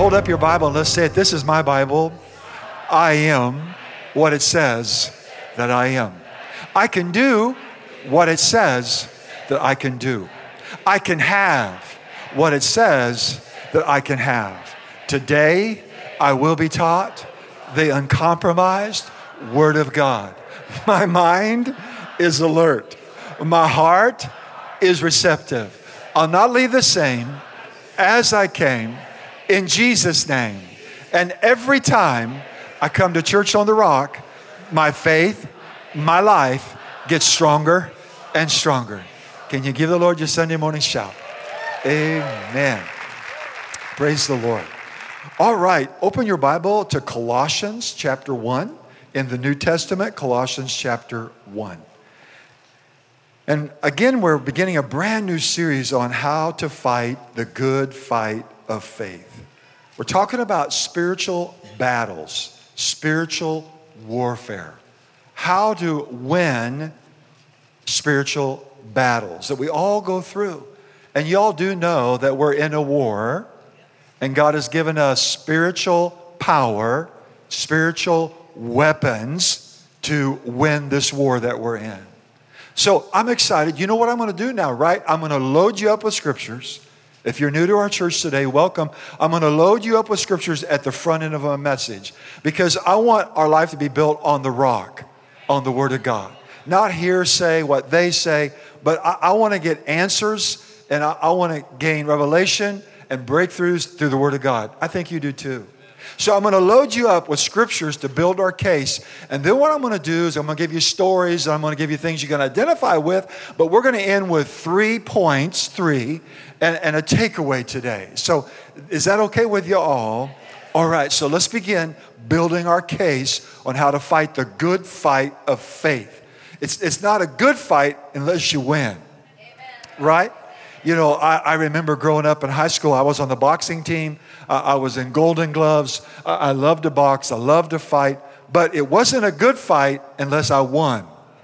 hold up your Bible and let's say it. This is my Bible. I am what it says that I am. I can do what it says that I can do. I can have what it says that I can have. Today, I will be taught the uncompromised Word of God. My mind is alert. My heart is receptive. I'll not leave the same as I came, in Jesus' name. And every time I come to Church on the Rock, my faith, my life gets stronger and stronger. Can you give the Lord your Sunday morning shout? Amen. Praise the Lord. All right, open your Bible to Colossians chapter 1 in the New Testament, Colossians chapter 1. And again, we're beginning a brand new series on how to fight the good fight of faith. We're talking about spiritual battles, spiritual warfare. How to win spiritual battles that we all go through. And you all do know that we're in a war, and God has given us spiritual power, spiritual weapons to win this war that we're in. So I'm excited. You know what I'm going to do now, right? I'm going to load you up with scriptures. If you're new to our church today, welcome. I'm going to load you up with scriptures at the front end of my message because I want our life to be built on the rock, on the Word of God. Not hearsay, what they say, but I want to get answers and I want to gain revelation and breakthroughs through the Word of God. I think you do too. So I'm going to load you up with scriptures to build our case. And then what I'm going to do is I'm going to give you stories. And I'm going to give you things you can identify with. But we're going to end with 3 points, and a takeaway today. So is that okay with you all? All right, so let's begin building our case on how to fight the good fight of faith. It's not a good fight unless you win. Right? You know, I remember growing up in high school, I was on the boxing team. I was in Golden Gloves. I loved to box. I loved to fight. But it wasn't a good fight unless I won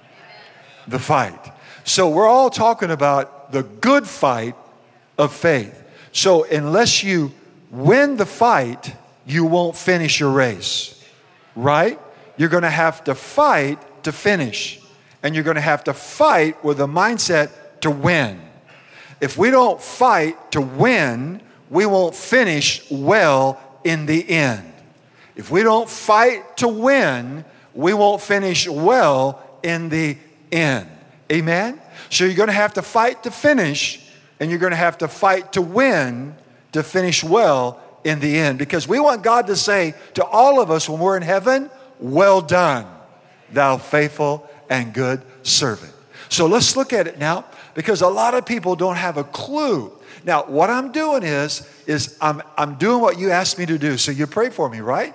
the fight. So we're all talking about the good fight of faith. So unless you win the fight, you won't finish your race. Right? You're going to have to fight to finish. And you're going to have to fight with a mindset to win. If we don't fight to win, we won't finish well in the end. If we don't fight to win, we won't finish well in the end. Amen? So you're going to have to fight to finish, and you're going to have to fight to win to finish well in the end. Because we want God to say to all of us when we're in heaven, well done, thou faithful and good servant. So let's look at it now, because a lot of people don't have a clue. Now, what I'm doing is I'm doing what you asked me to do. So you pray for me, right?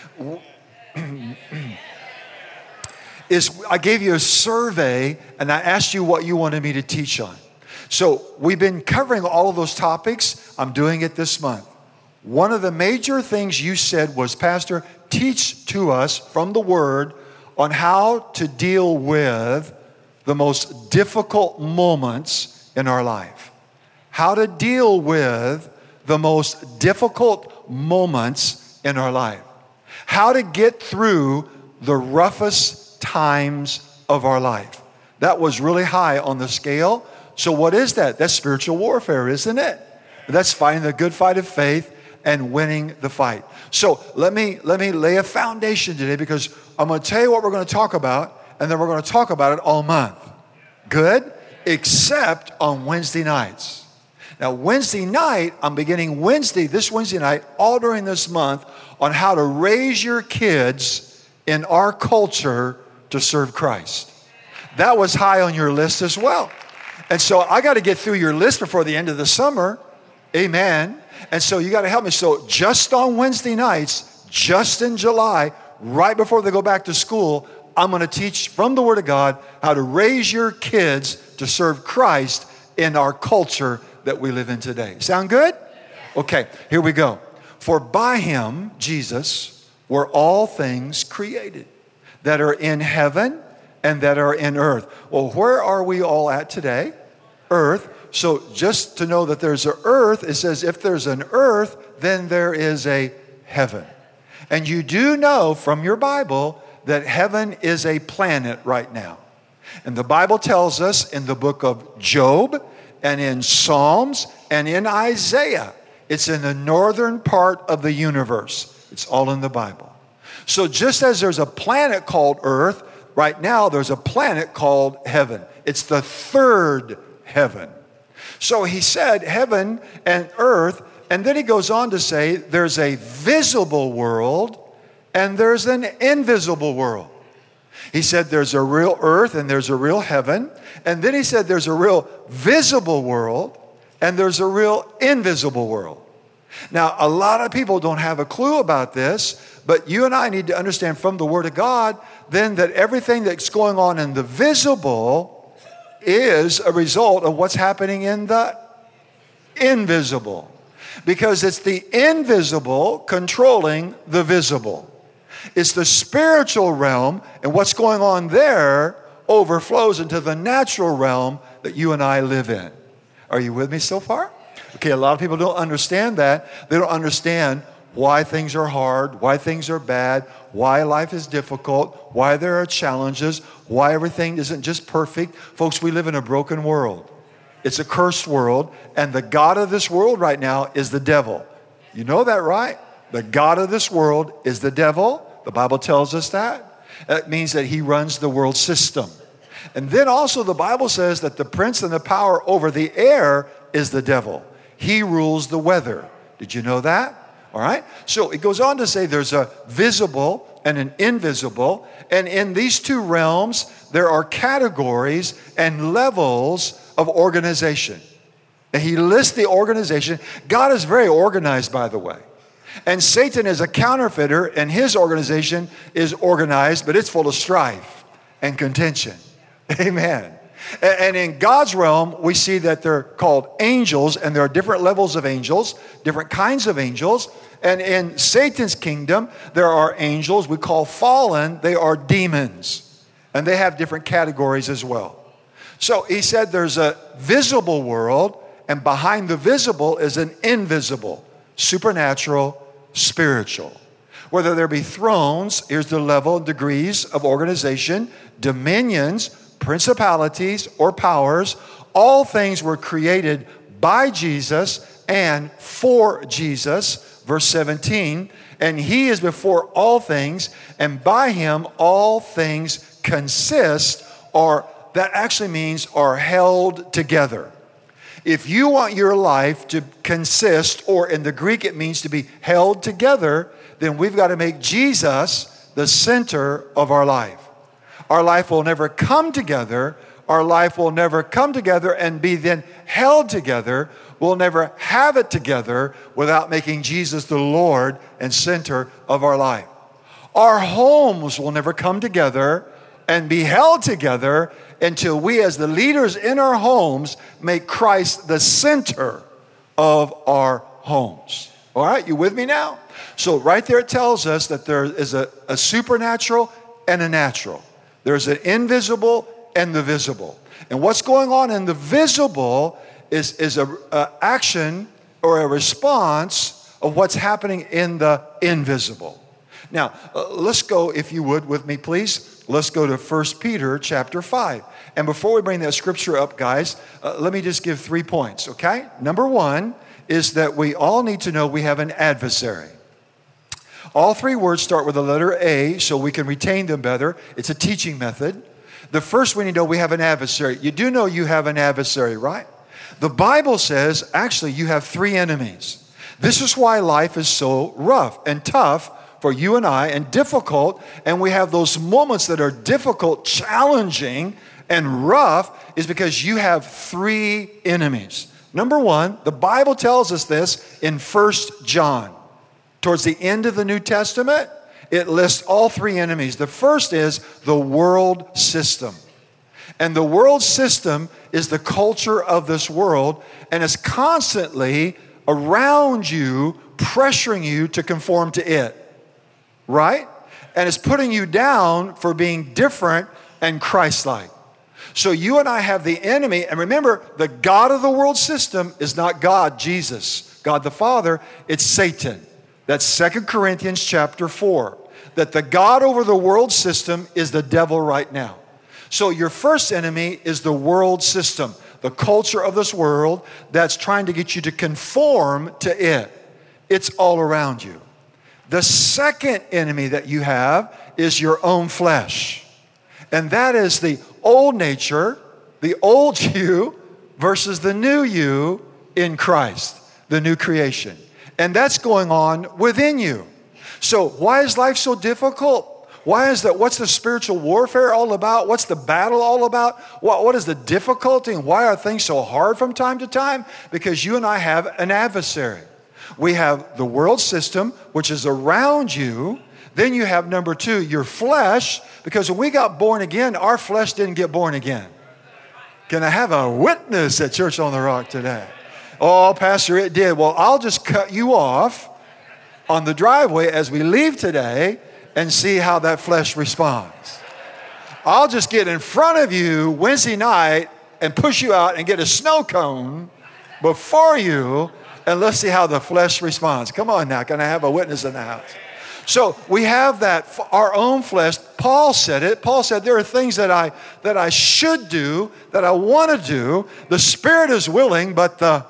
I gave you a survey, and I asked you what you wanted me to teach on. So we've been covering all of those topics. I'm doing it this month. One of the major things you said was, Pastor, teach to us from the Word on how to deal with the most difficult moments in our life. How to deal with the most difficult moments in our life. How to get through the roughest times of our life. That was really high on the scale. So what is that? That's spiritual warfare, isn't it? That's fighting the good fight of faith and winning the fight. So let me lay a foundation today, because I'm going to tell you what we're going to talk about, and then we're going to talk about it all month. Good? Except on Wednesday nights. Now, Wednesday night, I'm beginning this Wednesday night, all during this month, on how to raise your kids in our culture to serve Christ. That was high on your list as well. And so I got to get through your list before the end of the summer. Amen. And so you got to help me. So just on Wednesday nights, just in July, right before they go back to school, I'm going to teach from the Word of God how to raise your kids to serve Christ in our culture that we live in today. Sound good? Okay, here we go. For by Him, Jesus, were all things created that are in heaven and that are in earth. Well, where are we all at today? Earth. So just to know that there's an earth, it says if there's an earth, then there is a heaven. And you do know from your Bible that heaven is a planet right now. And the Bible tells us in the book of Job and in Psalms and in Isaiah, it's in the northern part of the universe. It's all in the Bible. So just as there's a planet called earth, right now there's a planet called heaven. It's the third heaven. So he said heaven and earth, and then he goes on to say there's a visible world and there's an invisible world. He said there's a real earth and there's a real heaven. And then he said there's a real visible world and there's a real invisible world. Now, a lot of people don't have a clue about this, but you and I need to understand from the Word of God then that everything that's going on in the visible is a result of what's happening in the invisible. Because it's the invisible controlling the visible. It's the spiritual realm, and what's going on there overflows into the natural realm that you and I live in. Are you with me so far? Okay, a lot of people don't understand that. They don't understand why things are hard, why things are bad, why life is difficult, why there are challenges, why everything isn't just perfect. Folks, we live in a broken world. It's a cursed world, and the God of this world right now is the devil. You know that, right? The God of this world is the devil. The Bible tells us that. That means that he runs the world system. And then also the Bible says that the prince and the power over the air is the devil. He rules the weather. Did you know that? All right. So it goes on to say there's a visible and an invisible. And in these two realms, there are categories and levels of organization. And he lists the organization. God is very organized, by the way. And Satan is a counterfeiter, and his organization is organized, but it's full of strife and contention. Amen. And in God's realm, we see that they're called angels, and there are different levels of angels, different kinds of angels. And in Satan's kingdom, there are angels we call fallen. They are demons, and they have different categories as well. So he said there's a visible world, and behind the visible is an invisible, supernatural, spiritual. Whether there be thrones, here's the level and degrees of organization, dominions, principalities, or powers, all things were created by Jesus and for Jesus. Verse 17, and he is before all things, and by him all things consist, or that actually means are held together. If you want your life to consist, or in the Greek it means to be held together, then we've got to make Jesus the center of our life. Our life will never come together. Our life will never come together and be then held together. We'll never have it together without making Jesus the Lord and center of our life. Our homes will never come together and be held together until we, as the leaders in our homes, make Christ the center of our homes. All right, you with me now? So right there it tells us that there is a supernatural and a natural. There's an invisible and the visible. And what's going on in the visible is a action or a response of what's happening in the invisible. Now, let's go, if you would, with me, please. Let's go to 1 Peter chapter 5. And before we bring that scripture up, guys, let me just give 3 points, okay? Number one is that we all need to know we have an adversary. All 3 words start with the letter A, so we can retain them better. It's a teaching method. The first we need to know we have an adversary. You do know you have an adversary, right? The Bible says, actually, you have 3 enemies. This is why life is so rough and tough for you and I, and difficult, and we have those moments that are difficult, challenging, and rough, is because you have 3 enemies. Number one, the Bible tells us this in 1 John. Towards the end of the New Testament, it lists all 3 enemies. The first is the world system. And the world system is the culture of this world, and it's constantly around you, pressuring you to conform to it. Right? And it's putting you down for being different and Christ-like. So you and I have the enemy, and remember, the God of the world system is not God, Jesus, God the Father, it's Satan. That's 2 Corinthians chapter 4. That the God over the world system is the devil right now. So your first enemy is the world system, the culture of this world that's trying to get you to conform to it. It's all around you. The second enemy that you have is your own flesh. And that is the old nature, the old you versus the new you in Christ, the new creation. And that's going on within you. So why is life so difficult? Why is that? What's the spiritual warfare all about? What's the battle all about? What is the difficulty, and why are things so hard from time to time? Because you and I have an adversary. We have the world system, which is around you. Then you have number two, your flesh, because when we got born again, our flesh didn't get born again. Can I have a witness at Church on the Rock today? Oh, Pastor, it did. Well, I'll just cut you off on the driveway as we leave today and see how that flesh responds. I'll just get in front of you Wednesday night and push you out and get a snow cone before you, and let's see how the flesh responds. Come on now, can I have a witness in the house? So we have that, our own flesh. Paul said it. Paul said there are things that I should do, that I want to do. The spirit is willing, and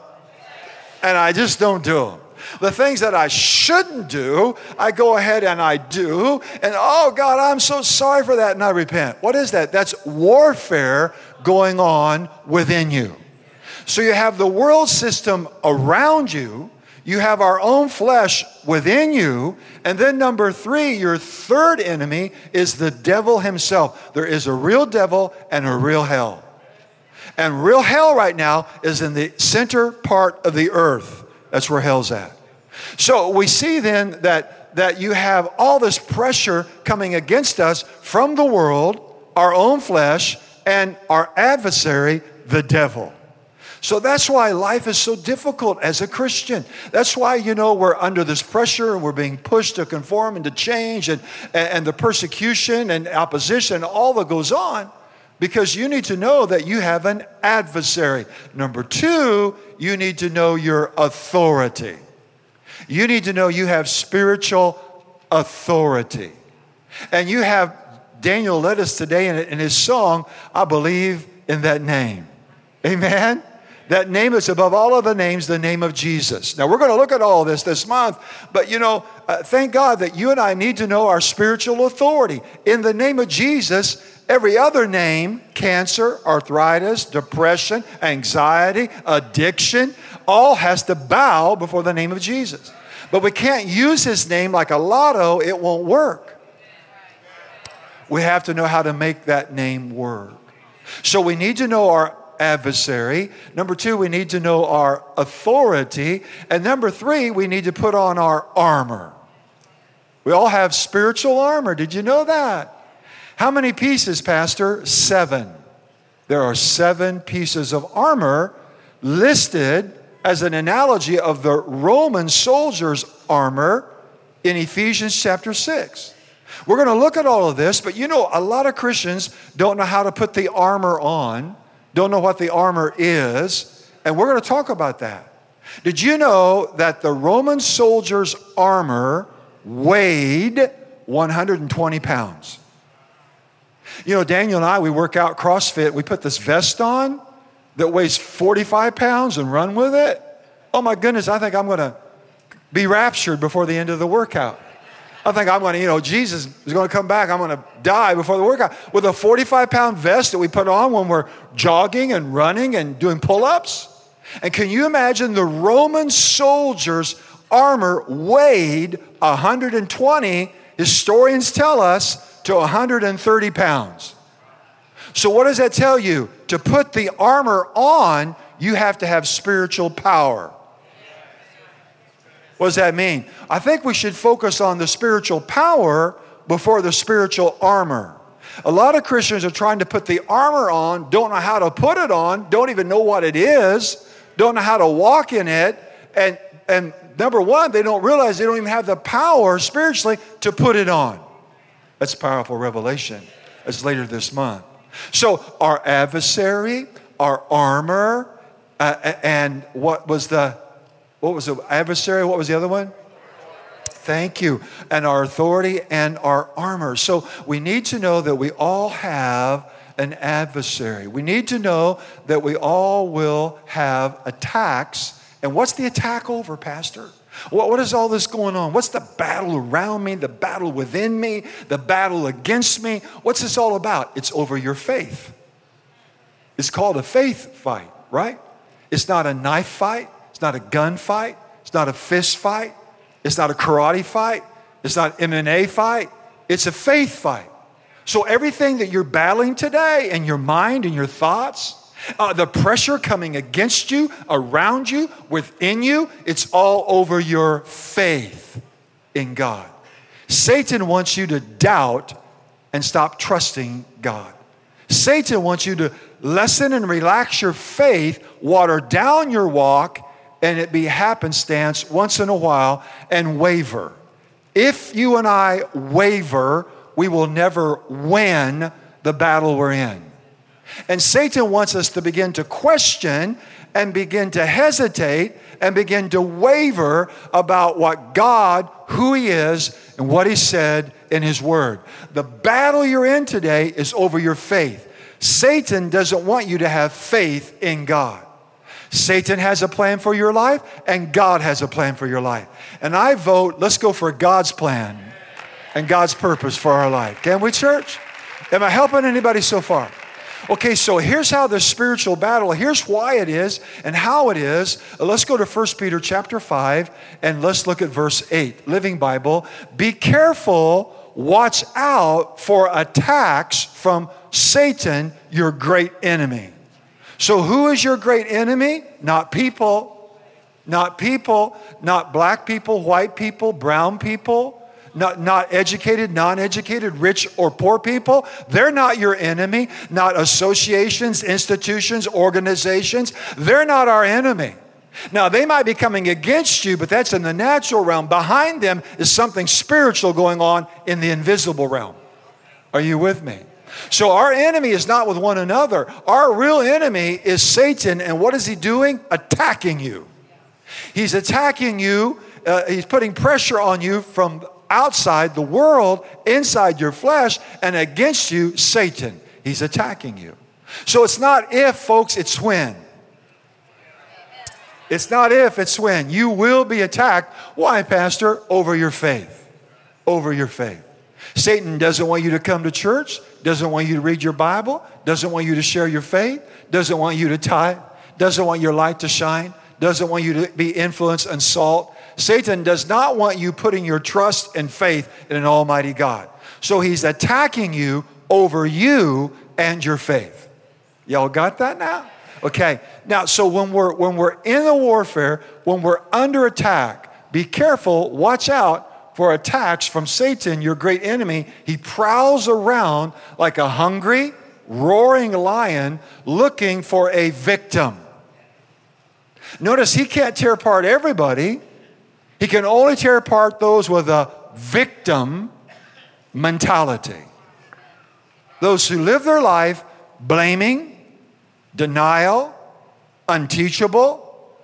I just don't do them. The things that I shouldn't do, I go ahead and I do. And oh God, I'm so sorry for that, and I repent. What is that? That's warfare going on within you. So you have the world system around you. You have our own flesh within you. And then number three, your third enemy is the devil himself. There is a real devil and a real hell. And real hell right now is in the center part of the earth. That's where hell's at. So we see then that you have all this pressure coming against us from the world, our own flesh, and our adversary, the devil. So that's why life is so difficult as a Christian. That's why, we're under this pressure and we're being pushed to conform and to change and the persecution and opposition, all that goes on, because you need to know that you have an adversary. Number two, you need to know your authority. You need to know you have spiritual authority. And you have, Daniel led us today in his song, I believe in that name. Amen? That name is above all other names, the name of Jesus. Now, we're going to look at all this month, but thank God that you and I need to know our spiritual authority. In the name of Jesus, every other name, cancer, arthritis, depression, anxiety, addiction, all has to bow before the name of Jesus. But we can't use his name like a lotto, it won't work. We have to know how to make that name work. So we need to know our adversary. Number two, we need to know our authority. And number three, we need to put on our armor. We all have spiritual armor. Did you know that? How many pieces, Pastor? 7. There are 7 pieces of armor listed as an analogy of the Roman soldier's armor in Ephesians chapter 6. We're going to look at all of this, but a lot of Christians don't know how to put the armor on, don't know what the armor is, and we're going to talk about that. Did you know that the Roman soldier's armor weighed 120 pounds? Daniel and I, we work out CrossFit. We put this vest on that weighs 45 pounds and run with it. Oh my goodness, I think I'm going to be raptured before the end of the workout. I think I'm going to, Jesus is going to come back. I'm going to die before the workout. With a 45-pound vest that we put on when we're jogging and running and doing pull-ups. And can you imagine the Roman soldier's armor weighed 120, historians tell us, to 130 pounds. So what does that tell you? To put the armor on, you have to have spiritual power. What does that mean? I think we should focus on the spiritual power before the spiritual armor. A lot of Christians are trying to put the armor on, don't know how to put it on, don't even know what it is, don't know how to walk in it, and number one, they don't realize they don't even have the power spiritually to put it on. That's a powerful revelation. That's later this month. So our adversary, our armor, and what was the adversary? What was the other one? Thank you. And our authority and our armor. So we need to know that we all have an adversary. We need to know that we all will have attacks. And what's the attack over, Pastor? What is all this going on? What's the battle around me, the battle within me, the battle against me? What's this all about? It's over your faith. It's called a faith fight, right? It's not a knife fight. It's not a gun fight. It's not a fist fight. It's not a karate fight. It's not an MMA fight. It's a faith fight. So everything that you're battling today in your mind and your thoughts, the pressure coming against you, around you, within you, it's all over your faith in God. Satan wants you to doubt and stop trusting God. Satan wants you to lessen and relax your faith, water down your walk, and it be happenstance once in a while, and waver. If you and I waver, we will never win the battle we're in. And Satan wants us to begin to question and begin to hesitate and begin to waver about what God, who He is, and what He said in His Word. The battle you're in today is over your faith. Satan doesn't want you to have faith in God. Satan has a plan for your life, and God has a plan for your life. And I vote, let's go for God's plan and God's purpose for our life. Can we, church? Am I helping anybody so far? Okay, so here's how the spiritual battle, here's why it is and how it is. Let's go to 1 Peter chapter 5, and let's look at verse 8. Living Bible, be careful, watch out for attacks from Satan, your great enemy. So who is your great enemy? Not people, not black people, white people, brown people, not educated, non-educated, rich or poor people. They're not your enemy. Not associations, institutions, organizations. They're not our enemy. Now, they might be coming against you, but that's in the natural realm. Behind them is something spiritual going on in the invisible realm. Are you with me? So our enemy is not with one another. Our real enemy is Satan. And what is he doing? Attacking you. He's attacking you. He's putting pressure on you from outside the world, inside your flesh, and against you, Satan. He's attacking you. So it's not if, folks, it's when. It's not if, it's when. You will be attacked. Why, Pastor? Over your faith. Over your faith. Satan doesn't want you to come to church, doesn't want you to read your Bible, doesn't want you to share your faith, doesn't want you to tithe, doesn't want your light to shine, doesn't want you to be influence and salt. Satan does not want you putting your trust and faith in an almighty God. So he's attacking you over you and your faith. Y'all got that now? Okay. Now, so when we're in the warfare, when we're under attack, be careful, watch out for attacks from Satan, your great enemy. He prowls around like a hungry, roaring lion looking for a victim. Notice he can't tear apart everybody. He can only tear apart those with a victim mentality. Those who live their life blaming, denial, unteachable,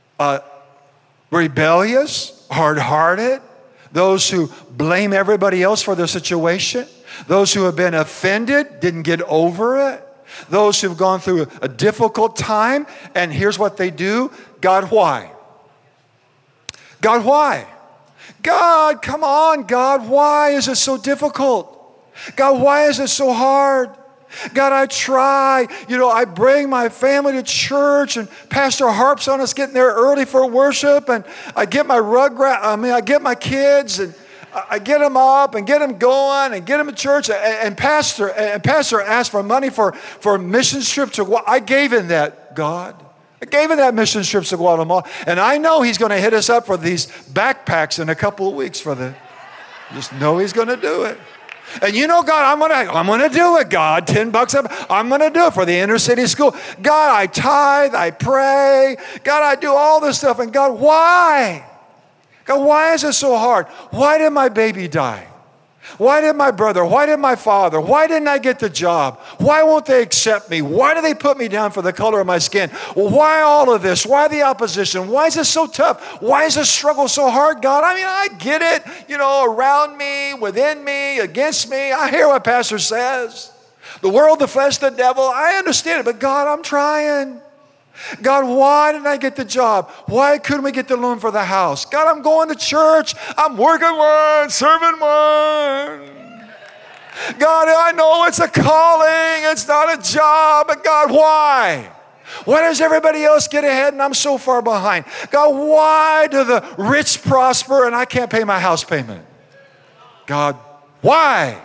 rebellious, hard-hearted. Those who blame everybody else for their situation. Those who have been offended, didn't get over it. Those who've gone through a difficult time, and here's what they do. God, why? God, why? God, come on, God, why is it so difficult? God, why is it so hard? God, I try. I bring my family to church, and Pastor harps on us getting there early for worship, and I get my I get my kids, and I get them up and get them going and get them to church. And Pastor asked for money for a mission trip to Guatemala. I gave him that, God. I gave him that mission trip to Guatemala. And I know he's going to hit us up for these backpacks in a couple of weeks just know he's going to do it. And God, I'm gonna do it, God. $10 I'm gonna do it for the inner city school. God, I tithe, I pray. God, I do all this stuff. And God, why? God, why is it so hard? Why did my baby die? Why did my brother, why did my father, why didn't I get the job? Why won't they accept me? Why do they put me down for the color of my skin? Well, why all of this? Why the opposition? Why is this so tough? Why is this struggle so hard, God? I mean, I get it, around me, within me, against me. I hear what Pastor says. The world, the flesh, the devil, I understand it, but God, I'm trying. God, why didn't I get the job? Why couldn't we get the loan for the house? God, I'm going to church. I'm working one, serving one. God, I know it's a calling. It's not a job. But God, why? Why does everybody else get ahead and I'm so far behind? God, why do the rich prosper and I can't pay my house payment? God, why?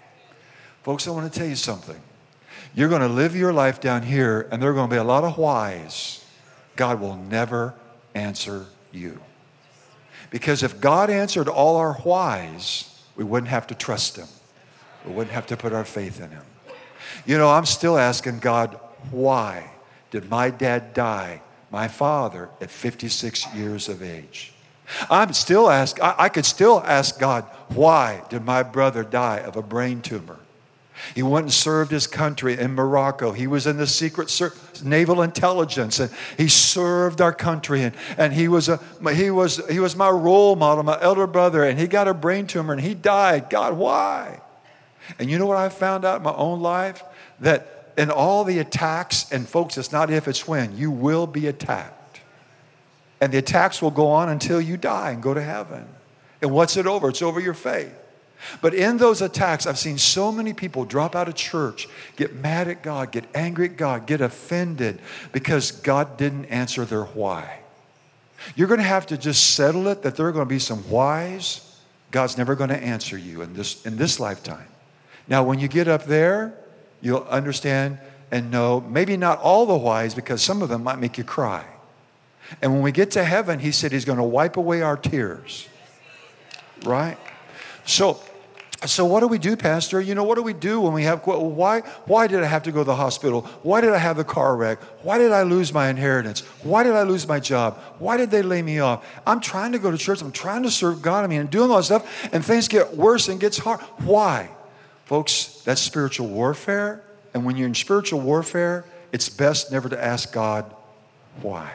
Folks, I want to tell you something. You're going to live your life down here, and there are going to be a lot of whys. God will never answer you. Because if God answered all our whys, we wouldn't have to trust Him. We wouldn't have to put our faith in Him. I'm still asking God, why did my dad die, my father, at 56 years of age? I could still ask God, why did my brother die of a brain tumor? He went and served his country in Morocco. He was in the secret naval intelligence, and he served our country. And he was my role model, my elder brother. And he got a brain tumor, and he died. God, why? And you know what I found out in my own life? That in all the attacks, and folks, it's not if, it's when, you will be attacked. And the attacks will go on until you die and go to heaven. And what's it over? It's over your faith. But in those attacks, I've seen so many people drop out of church, get mad at God, get angry at God, get offended because God didn't answer their why. You're going to have to just settle it that there are going to be some whys. God's never going to answer you in this lifetime. Now, when you get up there, you'll understand and know maybe not all the whys because some of them might make you cry. And when we get to heaven, He said He's going to wipe away our tears. Right? So what do we do, Pastor? What do we do when we have, why did I have to go to the hospital? Why did I have the car wreck? Why did I lose my inheritance? Why did I lose my job? Why did they lay me off? I'm trying to go to church. I'm trying to serve God. I'm doing all that stuff, and things get worse and gets hard. Why? Folks, that's spiritual warfare, and when you're in spiritual warfare, it's best never to ask God, why?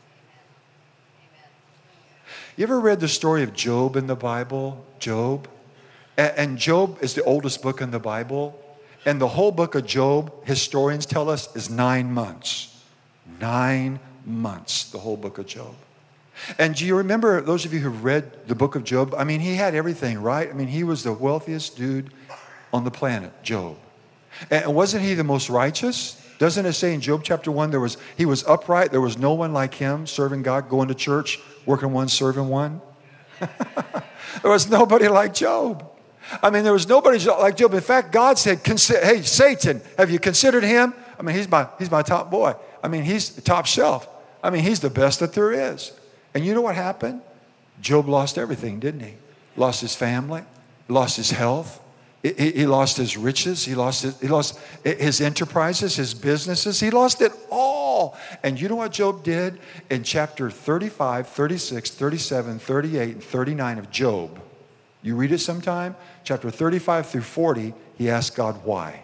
You ever read the story of Job in the Bible? Job? And Job is the oldest book in the Bible. And the whole book of Job, historians tell us, is 9 months. 9 months, the whole book of Job. And do you remember, those of you who read the book of Job, he had everything, right? He was the wealthiest dude on the planet, Job. And wasn't he the most righteous? Doesn't it say in Job chapter 1, he was upright, there was no one like him, serving God, going to church, working one, serving one? There was nobody like Job. There was nobody like Job. In fact, God said, hey, Satan, have you considered him? He's my top boy. He's the top shelf. He's the best that there is. And you know what happened? Job lost everything, didn't he? Lost his family, lost his health. He lost his riches. He lost his enterprises, his businesses. He lost it all. And you know what Job did? In chapter 35, 36, 37, 38, and 39 of Job, you read it sometime, chapter 35 through 40, he asked God why.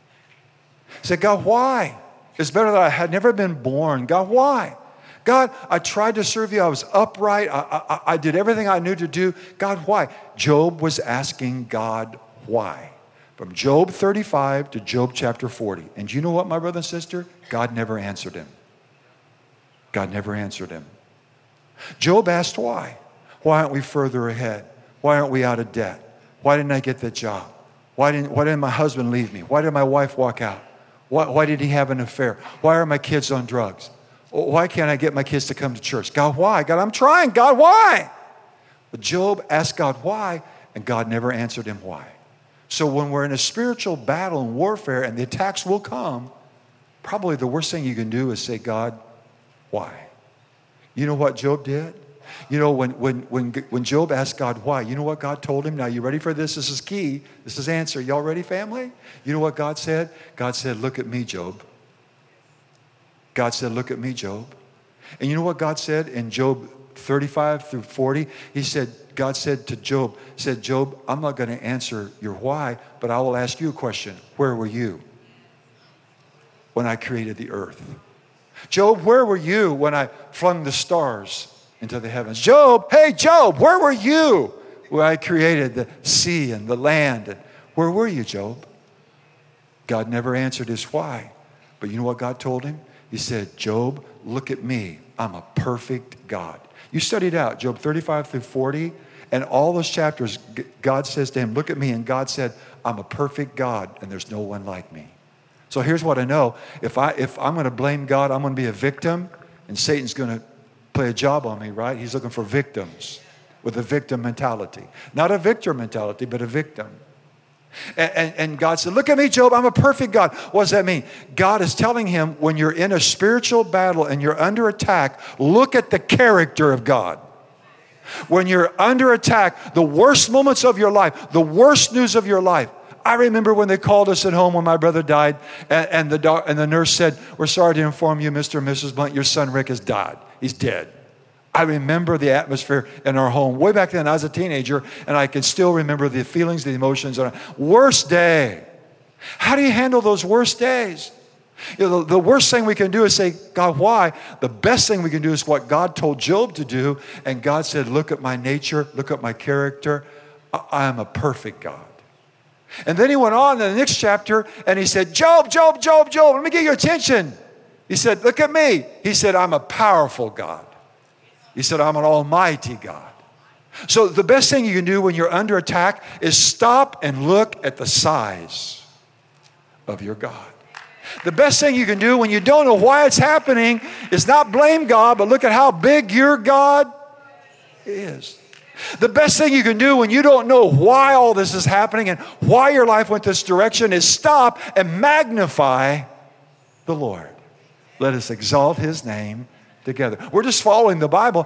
He said, God, why? It's better that I had never been born. God, why? God, I tried to serve you. I was upright. I did everything I knew to do. God, why? Job was asking God why. From Job 35 to Job chapter 40. And you know what, my brother and sister? God never answered him. God never answered him. Job asked why. Why aren't we further ahead? Why aren't we out of debt? Why didn't I get that job? Why didn't my husband leave me? Why did my wife walk out? Why did he have an affair? Why are my kids on drugs? Why can't I get my kids to come to church? God, why? God, I'm trying. God, why? But Job asked God why, and God never answered him why. So when we're in a spiritual battle and warfare and the attacks will come, probably the worst thing you can do is say, God, why? You know what Job did? You know, when Job asked God why, you know what God told him? Now, you ready for this? This is key. This is answer. Y'all ready, family? You know what God said? God said, look at me, Job. God said, look at me, Job. And you know what God said in Job 35 through 40, God said to Job, Job, I'm not going to answer your why, but I will ask you a question. Where were you when I created the earth? Job, where were you when I flung the stars into the heavens? Job, hey, Job, where were you when I created the sea and the land? And where were you, Job? God never answered his why. But you know what God told him? He said, Job, look at me. I'm a perfect God. You studied out Job 35 through 40, and all those chapters, God says to him, look at me. And God said, I'm a perfect God, and there's no one like me. So here's what I know. If I'm going to blame God, I'm going to be a victim, and Satan's going to play a job on me, right? He's looking for victims with a victim mentality. Not a victor mentality, but a victim. And God said, look at me, Job, I'm a perfect God. What does that mean? God is telling him, when you're in a spiritual battle and you're under attack, look at the character of God. When you're under attack, the worst moments of your life, the worst news of your life. I remember when they called us at home when my brother died, and the nurse said, we're sorry to inform you, Mr. and Mrs. Blunt, your son Rick has died. He's dead. I remember the atmosphere in our home. Way back then, I was a teenager, and I can still remember the feelings, the emotions. Worst day. How do you handle those worst days? You know, the worst thing we can do is say, God, why? The best thing we can do is what God told Job to do, and God said, look at my nature, look at my character. I am a perfect God. And then he went on in the next chapter, and he said, Job, Job, Job, Job, let me get your attention. He said, look at me. He said, I'm a powerful God. He said, I'm an almighty God. So the best thing you can do when you're under attack is stop and look at the size of your God. The best thing you can do when you don't know why it's happening is not blame God, but look at how big your God is. The best thing you can do when you don't know why all this is happening and why your life went this direction is stop and magnify the Lord. Let us exalt his name together. We're just following the Bible.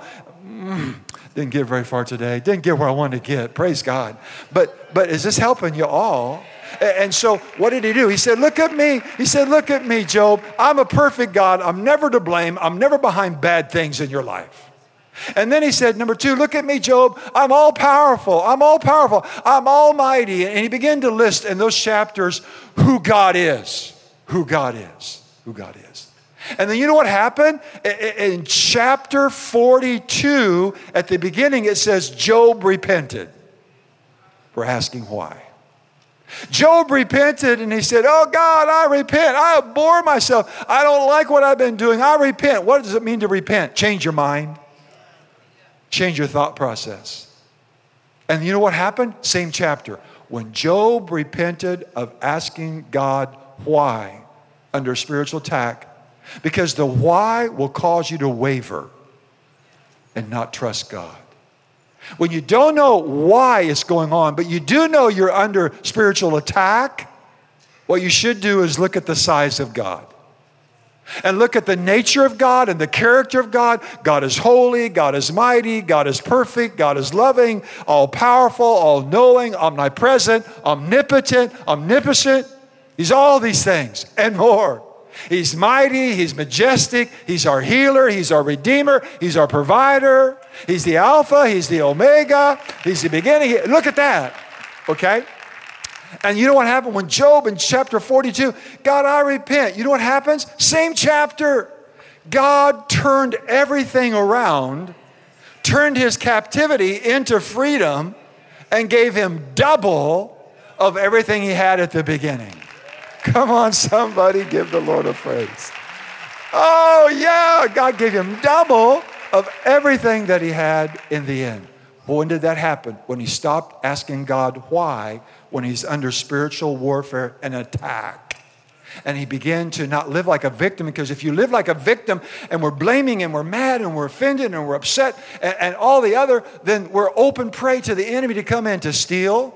Didn't get very far today. Didn't get where I wanted to get. Praise God. But is this helping you all? And so what did he do? He said, look at me. He said, look at me, Job. I'm a perfect God. I'm never to blame. I'm never behind bad things in your life. And then he said, number 2, look at me, Job. I'm all powerful. I'm all powerful. I'm almighty. And he began to list in those chapters who God is, who God is, who God is. And then you know what happened? In chapter 42, at the beginning, it says Job repented. We're asking why. Job repented and he said, oh God, I repent. I abhor myself. I don't like what I've been doing. I repent. What does it mean to repent? Change your mind. Change your thought process. And you know what happened? Same chapter. When Job repented of asking God why under spiritual attack, because the why will cause you to waver and not trust God. When you don't know why it's going on, but you do know you're under spiritual attack, what you should do is look at the size of God. And look at the nature of God and the character of God. God is holy, God is mighty, God is perfect, God is loving, all-powerful, all-knowing, omnipresent, omnipotent, omniscient. He's all these things and more. He's mighty, he's majestic, he's our healer, he's our redeemer, he's our provider, he's the Alpha, he's the Omega, he's the beginning. Look at that, okay? And you know what happened when Job in chapter 42, God, I repent. You know what happens? Same chapter. God turned everything around, turned his captivity into freedom, and gave him double of everything he had at the beginning. Come on, somebody, give the Lord a praise. Oh, yeah, God gave him double of everything that he had in the end. Well, when did that happen? When he stopped asking God why, when he's under spiritual warfare and attack. And he began to not live like a victim, because if you live like a victim and we're blaming and we're mad and we're offended and we're upset and all the other, then we're open prey to the enemy to come in to steal,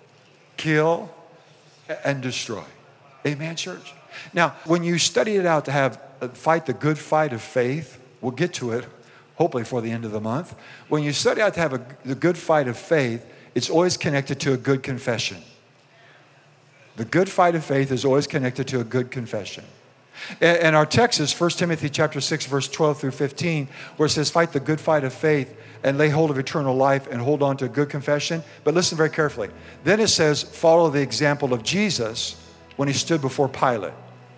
kill, and destroy. Amen, church? Now, when you study it out to fight the good fight of faith, we'll get to it hopefully for the end of the month. When you study out to have the good fight of faith, it's always connected to a good confession. The good fight of faith is always connected to a good confession. And our text is 1 Timothy chapter 6, verse 12 through 15, where it says, fight the good fight of faith and lay hold of eternal life and hold on to a good confession. But listen very carefully. Then it says, follow the example of Jesus when he stood before Pilate.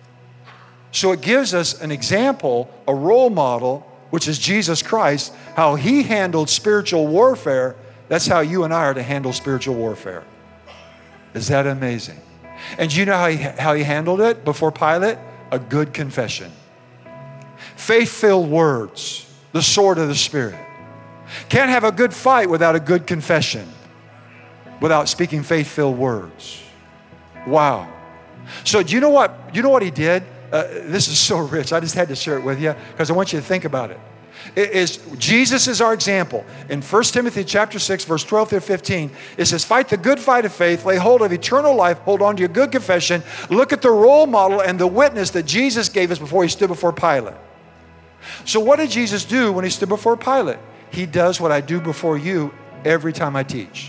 So it gives us an example, a role model, which is Jesus Christ, how he handled spiritual warfare. That's how you and I are to handle spiritual warfare. Is that amazing? And do you know how he handled it before Pilate? A good confession. Faith-filled words, the sword of the Spirit. Can't have a good fight without a good confession, without speaking faith-filled words. Wow. So do you know what he did? This is so rich. I just had to share it with you because I want you to think about it. Jesus is our example. In 1 Timothy chapter 6, verse 12 through 15, it says, fight the good fight of faith, lay hold of eternal life, hold on to your good confession. Look at the role model and the witness that Jesus gave us before he stood before Pilate. So what did Jesus do when he stood before Pilate? He does what I do before you every time I teach.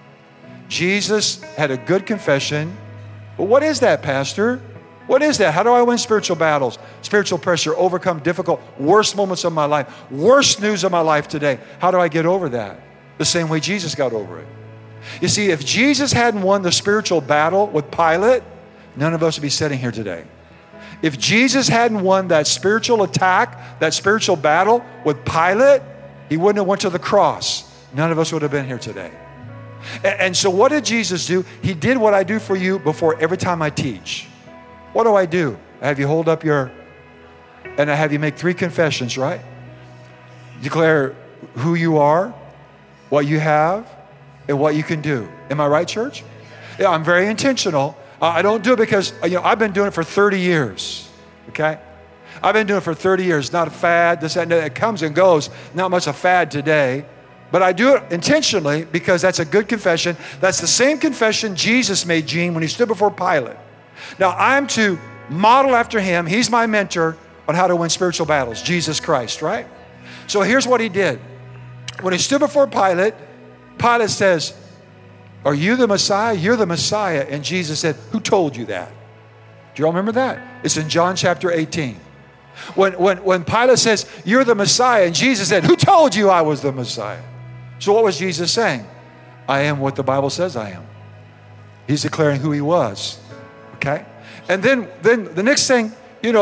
Jesus had a good confession. Well, what is that, Pastor? What is that? How do I win spiritual battles, spiritual pressure, overcome difficult, worst moments of my life, worst news of my life today? How do I get over that? The same way Jesus got over it. You see, if Jesus hadn't won the spiritual battle with Pilate, none of us would be sitting here today. If Jesus hadn't won that spiritual attack, that spiritual battle with Pilate, he wouldn't have went to the cross. None of us would have been here today. And so what did Jesus do? He did what I do for you before every time I teach. What do? I have you hold up and I have you make 3 confessions, right? Declare who you are, what you have, and what you can do. Am I right, church? Yeah, I'm very intentional. I don't do it because, I've been doing it for 30 years, okay? I've been doing it for 30 years, not a fad, this, that, and that. It comes and goes, not much a fad today. But I do it intentionally because that's a good confession. That's the same confession Jesus made, Gene, when he stood before Pilate. Now, I'm to model after him. He's my mentor on how to win spiritual battles, Jesus Christ, right? So here's what he did. When he stood before Pilate, Pilate says, are you the Messiah? You're the Messiah. And Jesus said, who told you that? Do you all remember that? It's in John chapter 18. When Pilate says, you're the Messiah, and Jesus said, who told you I was the Messiah? So what was Jesus saying? I am what the Bible says I am. He's declaring who he was. Okay? And then the next thing,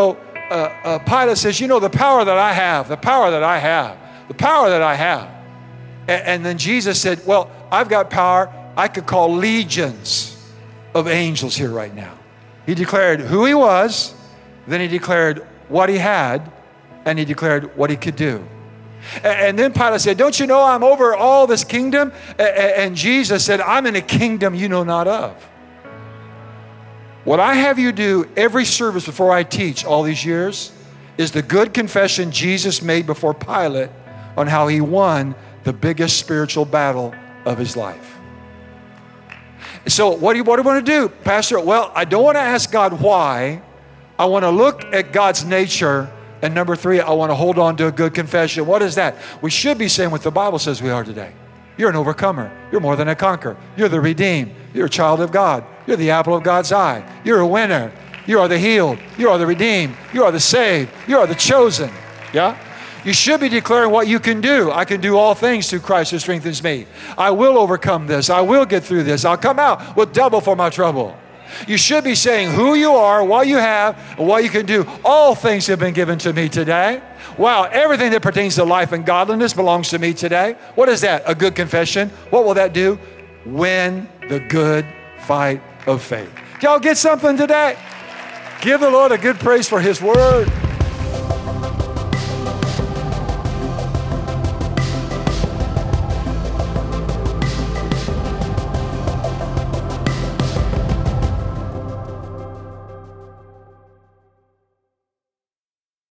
Pilate says, the power that I have, the power that I have, the power that I have. And then Jesus said, well, I've got power. I could call legions of angels here right now. He declared who he was, then he declared what he had, and he declared what he could do. And then Pilate said, don't you know I'm over all this kingdom? And Jesus said, I'm in a kingdom you know not of. What I have you do every service before I teach all these years is the good confession Jesus made before Pilate on how he won the biggest spiritual battle of his life. So what do you want to do, Pastor? Well, I don't want to ask God why. I want to look at God's nature. And number 3, I want to hold on to a good confession. What is that? We should be saying what the Bible says we are today. You're an overcomer. You're more than a conqueror. You're the redeemed. You're a child of God. You're the apple of God's eye. You're a winner. You are the healed. You are the redeemed. You are the saved. You are the chosen. Yeah? You should be declaring what you can do. I can do all things through Christ who strengthens me. I will overcome this. I will get through this. I'll come out with double for my trouble. You should be saying who you are, what you have, and what you can do. All things have been given to me today. Wow, everything that pertains to life and godliness belongs to me today. What is that? A good confession. What will that do? Win the good fight of faith. Y'all get something today? Give the Lord a good praise for his word.